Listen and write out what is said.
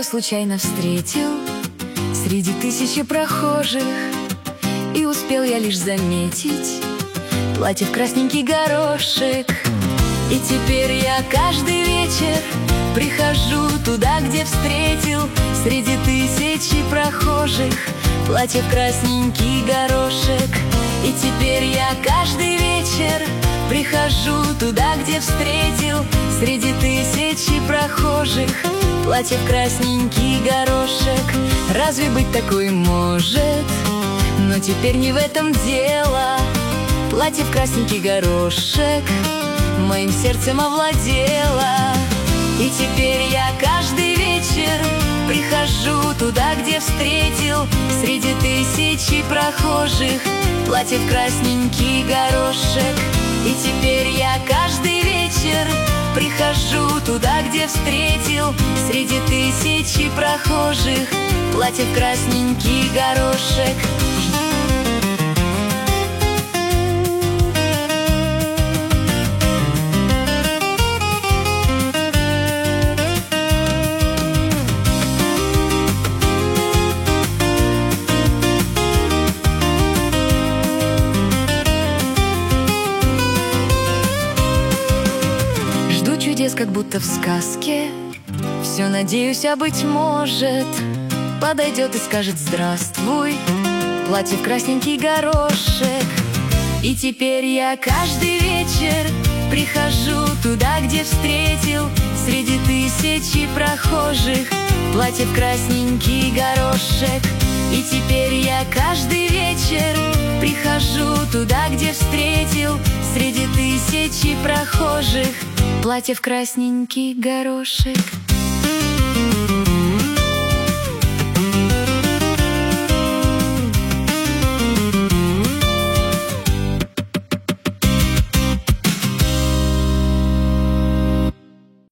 случайно встретил среди тысячи прохожих, и успел я лишь заметить платье в красненький горошек. И теперь я каждый вечер прихожу туда, где встретил среди тысячи прохожих платье в красненький горошек. И теперь я каждый вечер прихожу туда, где встретил среди тысячи прохожих платье в красненький горошек. Разве быть такой может? Но теперь не в этом дело. Платье в красненький горошек моим сердцем овладело. И теперь я каждый вечер прихожу туда, где встретил среди тысячи прохожих платье в красненький горошек. И теперь я каждый вечер прихожу туда, где встретил среди тысячи прохожих платье в красненький горошек. Чудес, как будто в сказке. Все надеюсь, а быть может подойдет и скажет здравствуй платье в красненький горошек. И теперь я каждый вечер прихожу туда, где встретил среди тысячи прохожих платье в красненький горошек. И теперь я каждый вечер прихожу туда, где встретил среди тысячи прохожих платье в красненький горошек.